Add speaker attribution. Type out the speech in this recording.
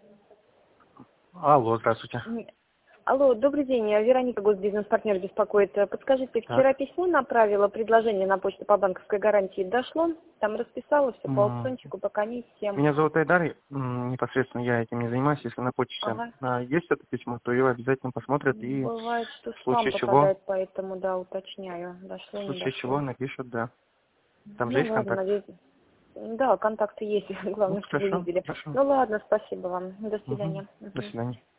Speaker 1: Алло, здравствуйте.
Speaker 2: Алло, добрый день. Вероника, госбизнес-партнер, беспокоит. Подскажите, вчера письмо направила, предложение на почту по банковской гарантии дошло? Там расписала все по аукциончику, по комиссиям.
Speaker 1: Меня зовут Айдар, непосредственно я этим не занимаюсь. Если на почте есть это письмо, то его обязательно посмотрят и
Speaker 2: Бывает, что
Speaker 1: в
Speaker 2: спам
Speaker 1: случае чего,
Speaker 2: попадает, поэтому, да, уточняю. Дошло,
Speaker 1: в
Speaker 2: не
Speaker 1: случае чего
Speaker 2: дошло.
Speaker 1: напишут, да. Там же
Speaker 2: Ну
Speaker 1: есть
Speaker 2: ладно,
Speaker 1: контакт.
Speaker 2: надеюсь. Да, контакты есть, главное, чтобы
Speaker 1: Хорошо,
Speaker 2: видели.
Speaker 1: хорошо.
Speaker 2: Ну ладно, спасибо вам. До
Speaker 1: Мгм.
Speaker 2: свидания.
Speaker 1: До свидания.